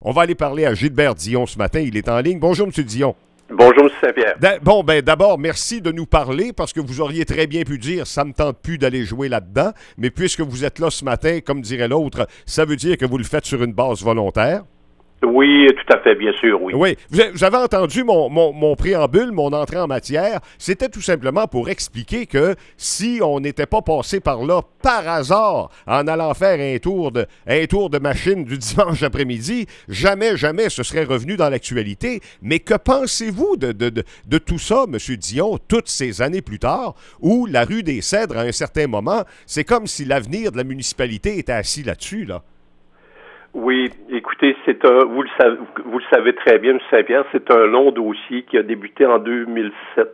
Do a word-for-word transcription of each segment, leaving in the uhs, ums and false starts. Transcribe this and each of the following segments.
On va aller parler à Gilbert Dion ce matin. Il est en ligne. Bonjour, M. Dion. Bonjour, M. Saint-Pierre. Da- bon, ben d'abord, merci de nous parler parce que vous auriez très bien pu dire ça me tente plus d'aller jouer là-dedans. Mais puisque vous êtes là ce matin, comme dirait l'autre, ça veut dire que vous le faites sur une base volontaire. Oui, tout à fait, bien sûr, oui. Oui. Vous, avez, vous avez entendu mon, mon, mon préambule, mon entrée en matière. C'était tout simplement pour expliquer que si on n'était pas passé par là par hasard en allant faire un tour de, un tour de machine du dimanche après-midi, jamais, jamais ce serait revenu dans l'actualité. Mais que pensez-vous de, de, de, de tout ça, M. Dion, toutes ces années plus tard, où la rue des Cèdres, à un certain moment, c'est comme si l'avenir de la municipalité était assis là-dessus, là? Oui, écoutez, c'est un, vous le savez, vous le savez très bien, M. Saint-Pierre, c'est un long dossier qui a débuté en deux mille sept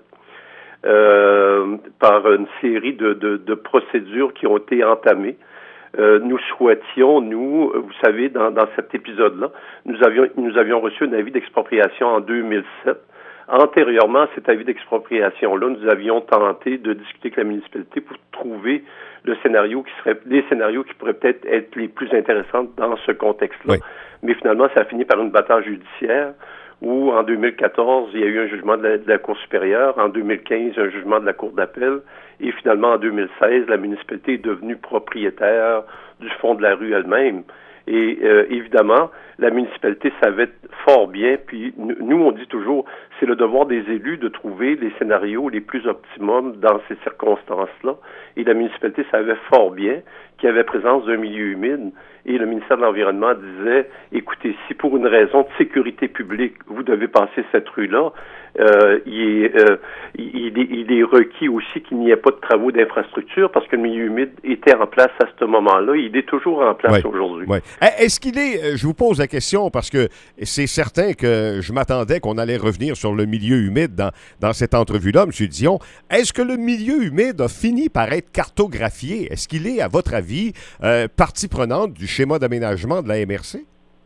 euh, par une série de, de, de procédures qui ont été entamées. Euh, nous souhaitions, nous, vous savez, dans, dans cet épisode-là, nous avions, nous avions reçu un avis d'expropriation en deux mille sept. Antérieurement à cet avis d'expropriation-là, nous avions tenté de discuter avec la municipalité pour trouver le scénario qui serait, les scénarios qui pourraient peut-être être les plus intéressants dans ce contexte-là. Oui. Mais finalement, ça a fini par une bataille judiciaire où, en deux mille quatorze, il y a eu un jugement de la, de la Cour supérieure, en deux mille quinze, un jugement de la Cour d'appel, et finalement, en deux mille seize, la municipalité est devenue propriétaire du fond de la rue elle-même. Et euh, évidemment, la municipalité savait fort bien, puis nous, on dit toujours, c'est le devoir des élus de trouver les scénarios les plus optimums dans ces circonstances-là. Et la municipalité savait fort bien qu'il y avait présence d'un milieu humide. Et le ministère de l'Environnement disait, écoutez, si pour une raison de sécurité publique, vous devez passer cette rue-là, euh, il, est, euh, il, est, il est requis aussi qu'il n'y ait pas de travaux d'infrastructure parce que le milieu humide était en place à ce moment-là. Il est toujours en place Oui, aujourd'hui. oui. Est-ce qu'il est, je vous pose la question parce que c'est certain que je m'attendais qu'on allait revenir sur le milieu humide dans, dans cette entrevue-là, M. Dion. Est-ce que le milieu humide a fini par être cartographié? Est-ce qu'il est, à votre avis, euh, partie prenante du schéma d'aménagement de la M R C?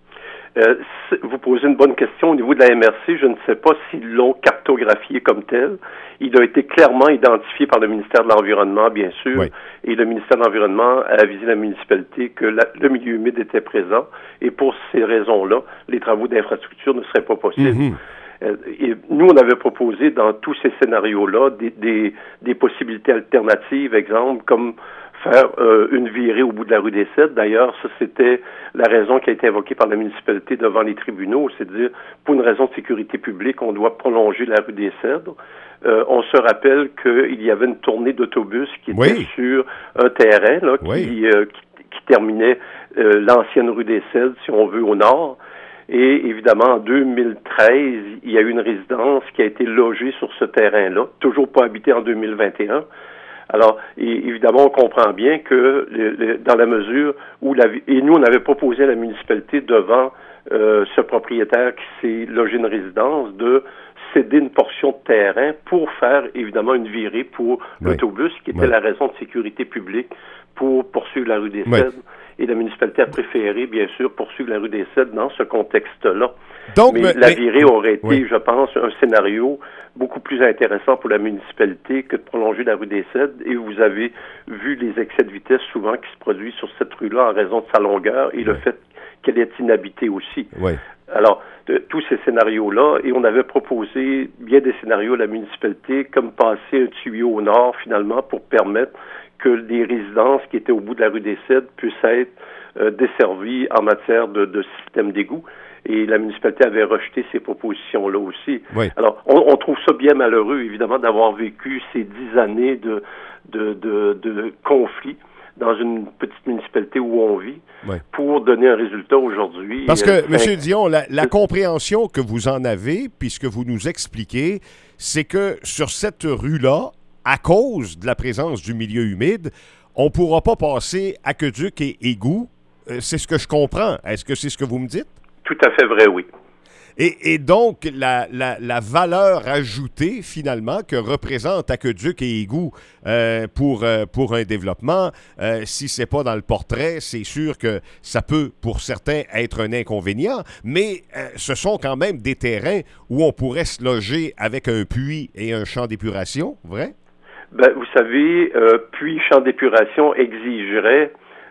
Euh, vous posez une bonne question au niveau de la M R C. Je ne sais pas s'ils l'ont cartographié comme tel. Il a été clairement identifié par le ministère de l'Environnement, bien sûr. Oui. Et le ministère de l'Environnement a avisé la municipalité que la, le milieu humide était présent. Et pour ces raisons-là, les travaux d'infrastructure ne seraient pas possibles. Mm-hmm. Euh, et nous, on avait proposé dans tous ces scénarios-là des, des, des possibilités alternatives, exemple, comme faire euh, une virée au bout de la rue des Cèdres. D'ailleurs, ça, c'était la raison qui a été évoquée par la municipalité devant les tribunaux, c'est-à-dire, pour une raison de sécurité publique, on doit prolonger la rue des Cèdres. Euh, on se rappelle qu'il y avait une tournée d'autobus qui était oui. sur un terrain là, qui, oui. euh, qui, qui terminait euh, l'ancienne rue des Cèdres, si on veut, au nord. Et évidemment, en deux mille treize, il y a eu une résidence qui a été logée sur ce terrain-là, toujours pas habitée en deux mille vingt et un. Alors, et, évidemment, on comprend bien que le, le, dans la mesure où la et nous, on avait proposé à la municipalité devant euh, ce propriétaire qui s'est logé une résidence de céder une portion de terrain pour faire, évidemment, une virée pour oui. l'autobus, qui était oui. la raison de sécurité publique pour poursuivre la rue des oui. Cèdres. Et la municipalité a préféré, bien sûr, poursuivre la rue des Cèdres dans ce contexte-là. Donc, mais, mais la mais, virée aurait été, oui. je pense, un scénario beaucoup plus intéressant pour la municipalité que de prolonger la rue des Cèdres. Et vous avez vu les excès de vitesse souvent qui se produisent sur cette rue-là en raison de sa longueur et oui. le fait qu'elle est inhabitée aussi. Oui. Alors, de, tous ces scénarios-là, et on avait proposé bien des scénarios à la municipalité, comme passer un tuyau au nord, finalement, pour permettre que les résidences qui étaient au bout de la rue des Cèdres puissent être euh, desservies en matière de, de système d'égout. Et la municipalité avait rejeté ces propositions-là aussi. Oui. Alors, on, on trouve ça bien malheureux, évidemment, d'avoir vécu ces dix années de, de, de, de conflits dans une petite municipalité où on vit, oui. pour donner un résultat aujourd'hui. Parce que, euh, M. Dion, la, la compréhension que vous en avez, puis ce que vous nous expliquez, c'est que sur cette rue-là, à cause de la présence du milieu humide, on ne pourra pas passer aqueduc et égout. Euh, c'est ce que je comprends. Est-ce que c'est ce que vous me dites? Tout à fait vrai, oui. Et, et donc, la, la, la valeur ajoutée, finalement, que représente aqueduc et égout euh, pour, euh, pour un développement, euh, si ce n'est pas dans le portrait, c'est sûr que ça peut, pour certains, être un inconvénient, mais euh, ce sont quand même des terrains où on pourrait se loger avec un puits et un champ d'épuration, vrai? Ben, vous savez, euh, puits, champ d'épuration exigerait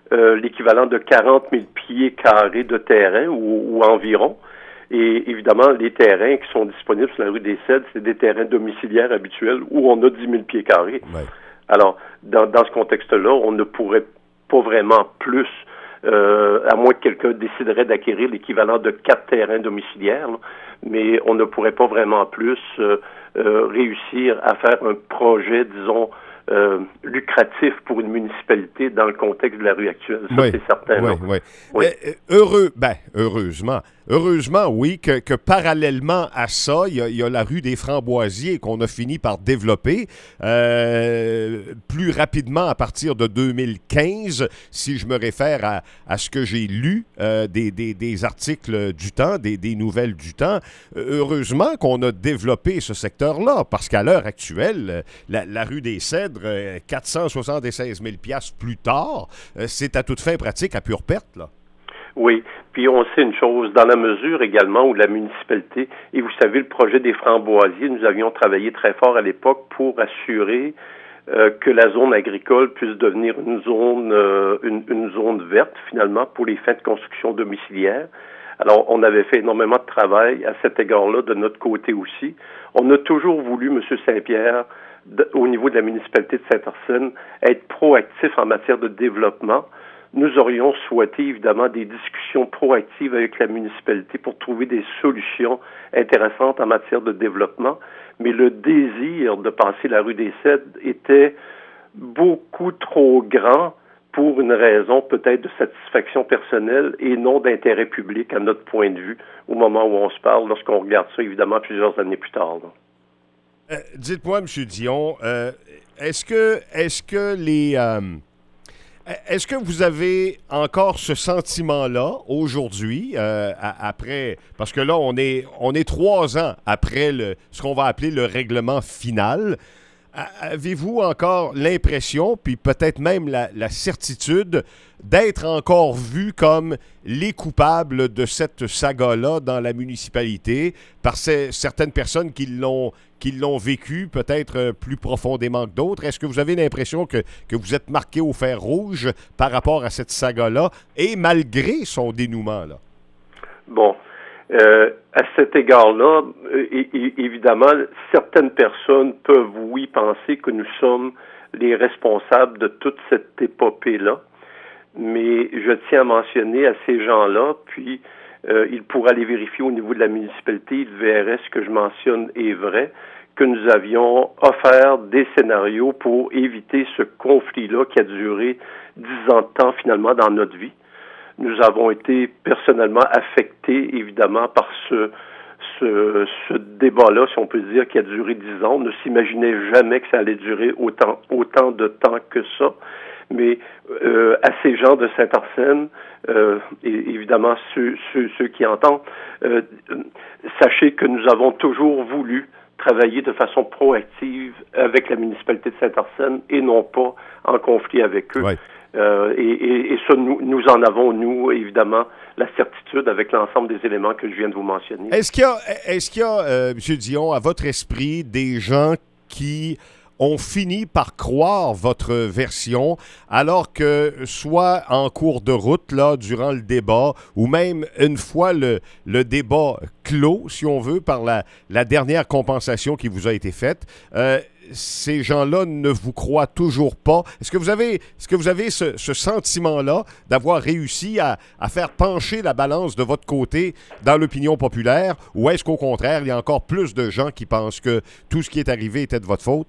euh, l'équivalent de quarante mille pieds carrés de terrain ou, ou environ. Et évidemment, les terrains qui sont disponibles sur la rue des Cèdres, c'est des terrains domiciliaires habituels où on a dix mille pieds carrés. Ouais. Alors, dans, dans ce contexte-là, on ne pourrait pas vraiment plus, euh, à moins que quelqu'un déciderait d'acquérir l'équivalent de quatre terrains domiciliaires, là, mais on ne pourrait pas vraiment plus euh, euh, réussir à faire un projet, disons, Euh, lucratif pour une municipalité dans le contexte de la rue actuelle. Ça, oui, c'est certain. Oui, oui. oui. Euh, heureux, ben, heureusement. Heureusement, oui, que, que parallèlement à ça, il y, a, il y a la rue des Framboisiers qu'on a fini par développer euh, plus rapidement à partir de deux mille quinze, si je me réfère à, à ce que j'ai lu euh, des, des, des articles du temps, des, des nouvelles du temps. Heureusement qu'on a développé ce secteur-là, parce qu'à l'heure actuelle, la, la rue des Cèdres, quatre cent soixante-seize mille dollars plus tard, c'est à toute fin pratique à pure perte, là. Oui, puis on sait une chose, dans la mesure également où la municipalité, et vous savez, le projet des Framboisiers, nous avions travaillé très fort à l'époque pour assurer euh, que la zone agricole puisse devenir une zone, euh, une, une zone verte, finalement, pour les fins de construction domiciliaire. Alors, on avait fait énormément de travail à cet égard-là, de notre côté aussi. On a toujours voulu, M. Saint-Pierre, de, au niveau de la municipalité de Saint-Arsène, être proactif en matière de développement. Nous aurions souhaité, évidemment, des discussions proactives avec la municipalité pour trouver des solutions intéressantes en matière de développement. Mais le désir de passer la rue des Cèdres était beaucoup trop grand pour une raison peut-être de satisfaction personnelle et non d'intérêt public à notre point de vue au moment où on se parle, lorsqu'on regarde ça, évidemment, plusieurs années plus tard. Euh, dites-moi, M. Dion, euh, est-ce que, est-ce que les... Euh Est-ce que vous avez encore ce sentiment-là aujourd'hui, euh, à, après, parce que là, on est, on est trois ans après le, ce qu'on va appeler le règlement final. Avez-vous encore l'impression, puis peut-être même la, la certitude, d'être encore vu comme les coupables de cette saga-là dans la municipalité par ces, certaines personnes qui l'ont, qui l'ont vécu peut-être plus profondément que d'autres? Est-ce que vous avez l'impression que, que vous êtes marqué au fer rouge par rapport à cette saga-là et malgré son dénouement, là? Bon. Euh, à cet égard-là, euh, é- évidemment, certaines personnes peuvent, oui, penser que nous sommes les responsables de toute cette épopée-là, mais je tiens à mentionner à ces gens-là, puis euh, ils pourraient aller vérifier au niveau de la municipalité, ils verraient ce que je mentionne est vrai, que nous avions offert des scénarios pour éviter ce conflit-là qui a duré dix ans de temps, finalement, dans notre vie. Nous avons été personnellement affectés, évidemment, par ce, ce, ce débat-là, si on peut dire, qui a duré dix ans. On ne s'imaginait jamais que ça allait durer autant, autant de temps que ça. Mais euh, à ces gens de Saint-Arsène, euh, et évidemment ceux, ceux, ceux qui entendent, euh, sachez que nous avons toujours voulu travailler de façon proactive avec la municipalité de Saint-Arsène et non pas en conflit avec eux. Ouais. Euh, et, et, et ça, nous, nous en avons, nous, évidemment, la certitude avec l'ensemble des éléments que je viens de vous mentionner. Est-ce qu'il y a, est-ce qu'il y a euh, M. Dion, à votre esprit, des gens qui ont fini par croire votre version, alors que soit en cours de route, là, durant le débat, ou même une fois le, le débat clos, si on veut, par la, la dernière compensation qui vous a été faite, euh, ces gens-là ne vous croient toujours pas. Est-ce que vous avez, est-ce que vous avez ce, ce sentiment-là d'avoir réussi à, à faire pencher la balance de votre côté dans l'opinion populaire, ou est-ce qu'au contraire, il y a encore plus de gens qui pensent que tout ce qui est arrivé était de votre faute?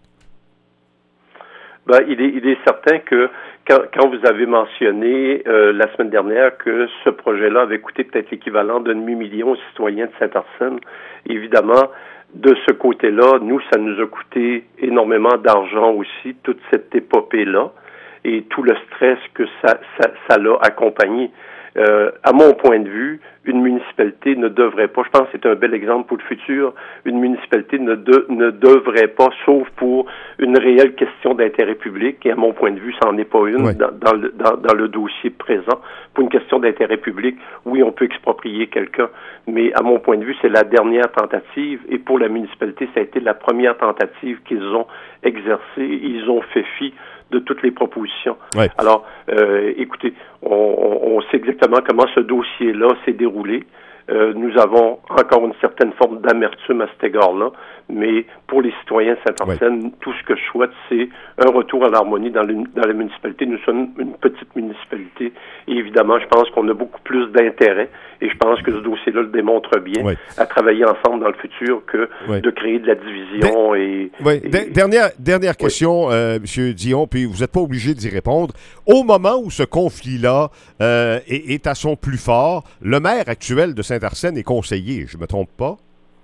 Ben, il est, il est certain que quand, quand vous avez mentionné euh, la semaine dernière que ce projet-là avait coûté peut-être l'équivalent d'un demi-million aux citoyens de Saint-Arsène, évidemment, de ce côté-là, nous, ça nous a coûté énormément d'argent aussi, toute cette épopée-là, et tout le stress que ça, ça, ça l'a accompagné. Euh, à mon point de vue, une municipalité ne devrait pas, je pense que c'est un bel exemple pour le futur, une municipalité ne, de, ne devrait pas, sauf pour une réelle question d'intérêt public, et à mon point de vue, ça n'en est pas une oui. dans, dans, le, dans, dans le dossier présent. Pour une question d'intérêt public, oui, on peut exproprier quelqu'un, mais à mon point de vue, c'est la dernière tentative, et pour la municipalité, ça a été la première tentative qu'ils ont exercée. Ils ont fait fi de toutes les propositions. Ouais. Alors, euh, écoutez, on, on, on sait exactement comment ce dossier-là s'est déroulé. Euh, nous avons encore une certaine forme d'amertume à cet égard-là, mais pour les citoyens de Saint-Arsène, ouais. tout ce que je souhaite, c'est un retour à l'harmonie dans, le, dans la municipalité. Nous sommes une petite municipalité et évidemment, je pense qu'on a beaucoup plus d'intérêt et je pense que ce dossier-là le démontre bien ouais. à travailler ensemble dans le futur que ouais. de créer de la division. De- et, oui. et de- Dernière, dernière oui. question, euh, M. Dion, puis vous n'êtes pas obligé d'y répondre. Au moment où ce conflit-là euh, est, est à son plus fort, le maire actuel de Saint-Arsène est conseiller, je ne me trompe pas?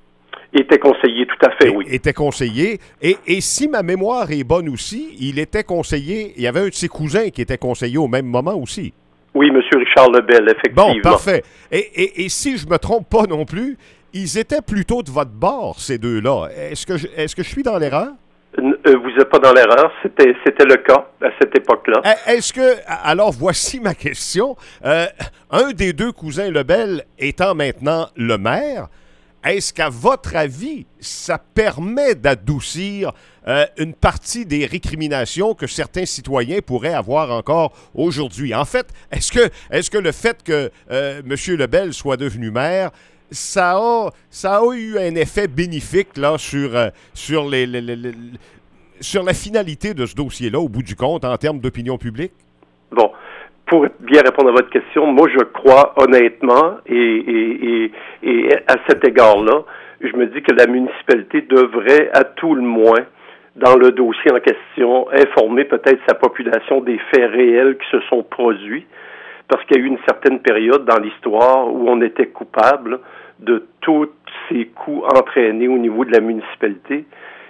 Était conseiller, tout à fait, et, oui. Était conseiller. Et, et si ma mémoire est bonne aussi, il était conseiller, il y avait un de ses cousins qui était conseiller au même moment aussi. Oui, M. Richard Lebel, effectivement. Bon, parfait. Et, et, et si je ne me trompe pas non plus, ils étaient plutôt de votre bord, ces deux-là. Est-ce que je, est-ce que je suis dans l'erreur? Vous n'êtes pas dans l'erreur, c'était, c'était le cas à cette époque-là. Est-ce que, alors voici ma question, euh, un des deux cousins Lebel étant maintenant le maire, est-ce qu'à votre avis, ça permet d'adoucir euh, une partie des récriminations que certains citoyens pourraient avoir encore aujourd'hui? En fait, est-ce que, est-ce que le fait que euh, M. Lebel soit devenu maire, ça a, ça a eu un effet bénéfique là, sur, euh, sur, les, les, les, les, sur la finalité de ce dossier-là, au bout du compte, en termes d'opinion publique? Bon. Pour bien répondre à votre question, moi, je crois honnêtement, et, et, et, et à cet égard-là, je me dis que la municipalité devrait, à tout le moins, dans le dossier en question, informer peut-être sa population des faits réels qui se sont produits, parce qu'il y a eu une certaine période dans l'histoire où on était coupable de tous ces coups entraînés au niveau de la municipalité.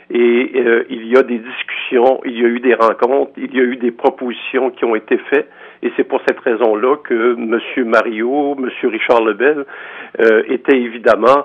Et euh, il y a des discussions, il y a eu des rencontres, il y a eu des propositions qui ont été faites. Et c'est pour cette raison-là que M. Mario, M. Richard Lebel euh, étaient évidemment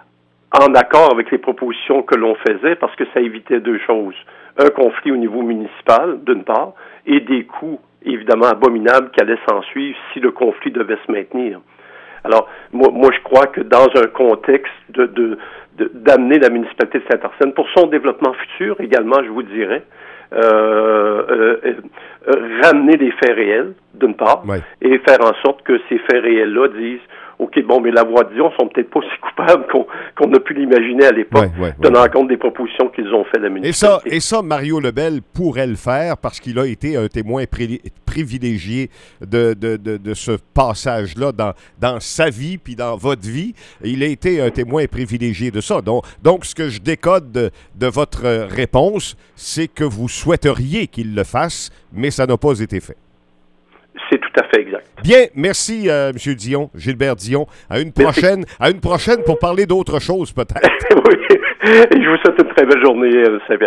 en accord avec les propositions que l'on faisait parce que ça évitait deux choses. Un conflit au niveau municipal, d'une part, et des coûts évidemment abominables qui allaient s'ensuivre si le conflit devait se maintenir. Alors, moi, moi je crois que dans un contexte de, de, de d'amener la municipalité de Saint-Arsène pour son développement futur également, je vous dirais, Euh, euh, euh, ramener des faits réels, d'une part, ouais. et faire en sorte que ces faits réels-là disent OK, bon, mais la voix de Dion sont peut-être pas aussi coupables qu'on, qu'on a pu l'imaginer à l'époque, ouais, ouais, tenant ouais. compte des propositions qu'ils ont faites à la municipalité. Et ça, et ça, Mario Lebel pourrait le faire parce qu'il a été un témoin pri- privilégié de, de, de, de ce passage-là dans, dans sa vie puis dans votre vie. Il a été un témoin privilégié de ça. Donc, donc ce que je décode de, de votre réponse, c'est que vous souhaiteriez qu'il le fasse, mais ça n'a pas été fait. C'est tout à fait exact. Bien, merci euh, M. Dion, Gilbert Dion. À une prochaine, à une prochaine pour parler d'autre chose peut-être. Oui, je vous souhaite une très belle journée, Saint-Pierre.